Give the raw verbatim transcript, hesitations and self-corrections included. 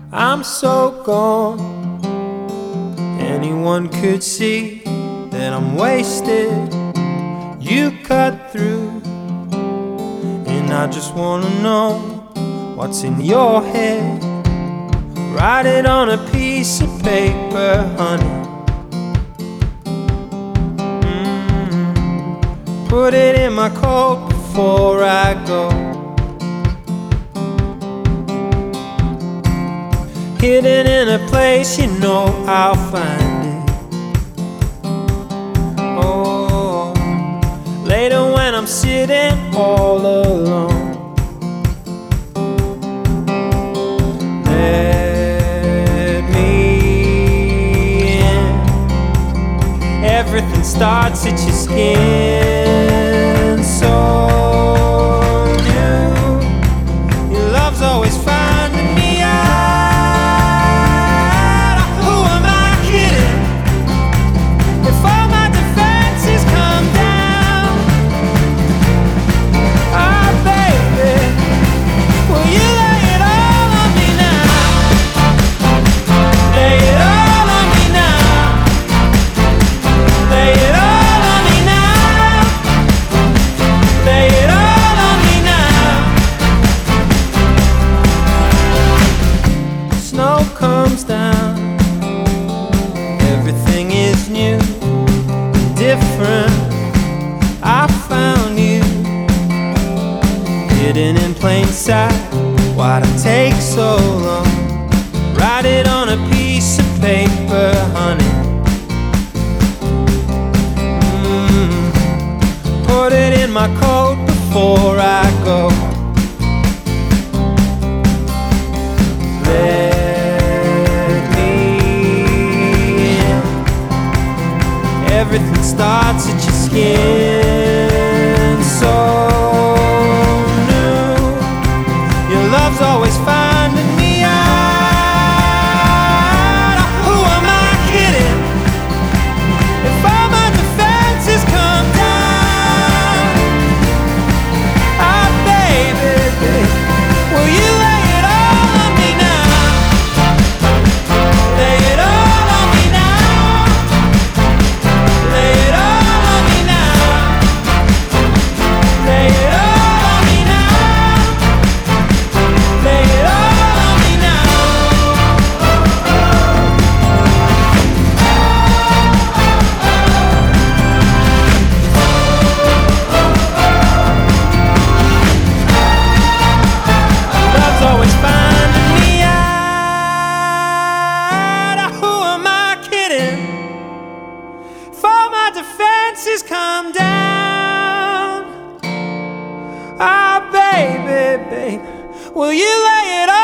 I'm so gone. Anyone could see that I'm wasted. You cut through, and I just wanna know what's in your head. Write it on a piece of paper, honey. mm. Put it in my coat before I go. Hidden in a place you know I'll find it. Oh, later when I'm sitting all alone, let me in. Everything starts at your skin. So new, your love's always finding me out. Comes down, everything is new, different. I found you, hidden in plain sight. Why'd it take so long? Write it on a piece of paper, honey. mm. Put it in my coat before I go. Let Everything starts at your skin. So new, your love's always finding me out. Who am I kidding? If all my defenses come down, ah, baby, baby, will you lay it all on me now? Lay it all on me now. Defenses come down. Ah, baby, baby, will you lay it